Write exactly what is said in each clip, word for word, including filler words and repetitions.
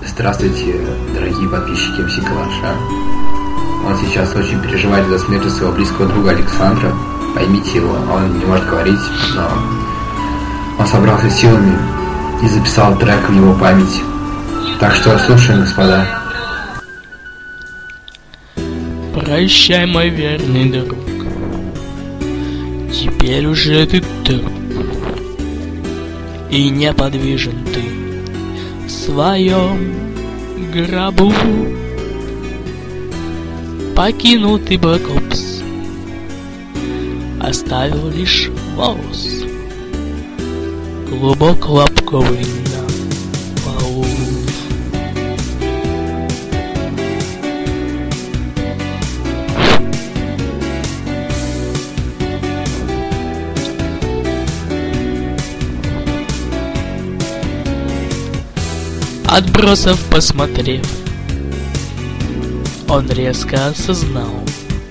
Здравствуйте, дорогие подписчики эм си Калаша. Он сейчас очень переживает за смерть своего близкого друга Александра. Поймите его, он не может говорить, но он собрался силами и записал трек в его память. Так что слушаем, господа. Прощай, мой верный друг, теперь уже ты труп, и неподвижен ты в своем гробу. Покинул ты Black Ops, оставил лишь волос глубоко лобковый на полу. Отбросов посмотрев, он резко осознал,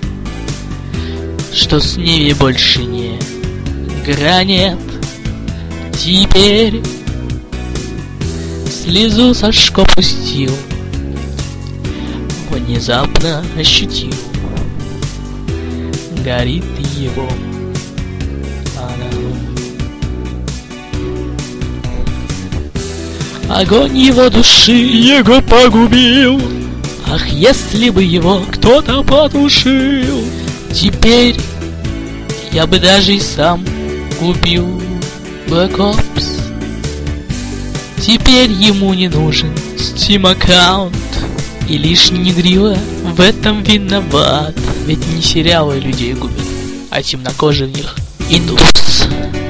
что с ними больше не гранит. Теперь слезу со шков пустил, внезапно ощутил, горит его она. Огонь его души его погубил. Ах, если бы его кто-то потушил. Теперь я бы даже и сам купил Black Ops. Теперь ему не нужен Steam аккаунт, и лишь Негрила в этом виноват. Ведь не сериалы людей губят, а темнокожий в них индус.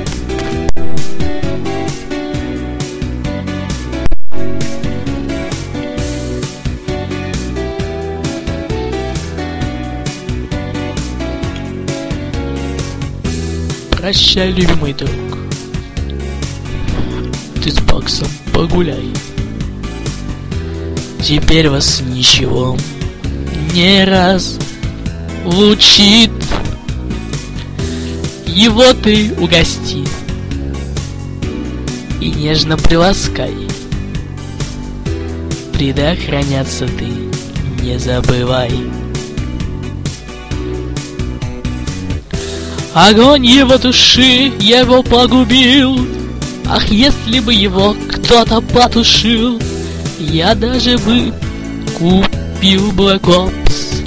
Прощай, любимый друг, ты с Баксом погуляй. Теперь вас ничего не разлучит. Его ты угости и нежно приласкай. Предохраняться ты не забывай. Огонь его души его погубил. Ах, если бы его кто-то потушил, я даже бы купил Black Ops.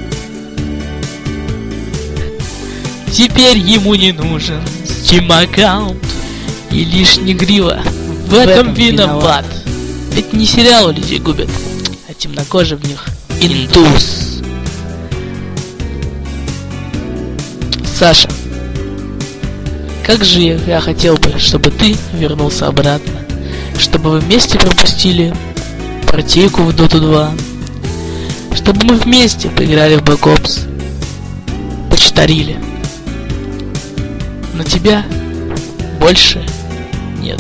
Теперь ему не нужен Steam аккаунт, и лишь Негрила в, в этом, этом виноват. виноват. Ведь не сериалы людей губят, а темнокожий в них индус. Саша, как же я, я хотел бы, чтобы ты вернулся обратно, чтобы вы вместе пропустили партийку в Доту два, чтобы мы вместе поиграли в Black Ops, почтарили. Но тебя больше нет.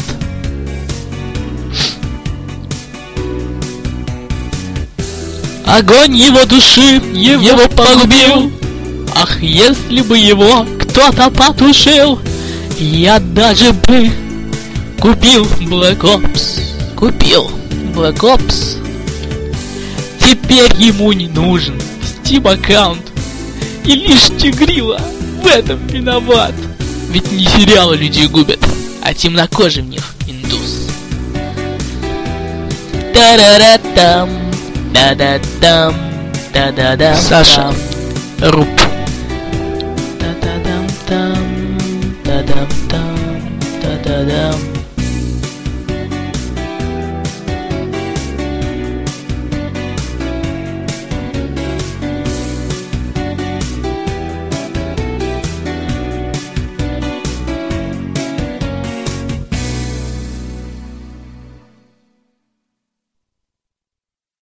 Огонь его души его, его погубил. Ах, если бы его кто-то потушил, я даже бы купил Black Ops. Купил Black Ops. Теперь ему не нужен Steam аккаунт, и лишь Негрила в этом виноват. Ведь не сериалы людей губят, а темнокожий в них индус. Та-да-да-там, да-да-дам, да-да-дам. Саша, Руб. Та-та-дам-там.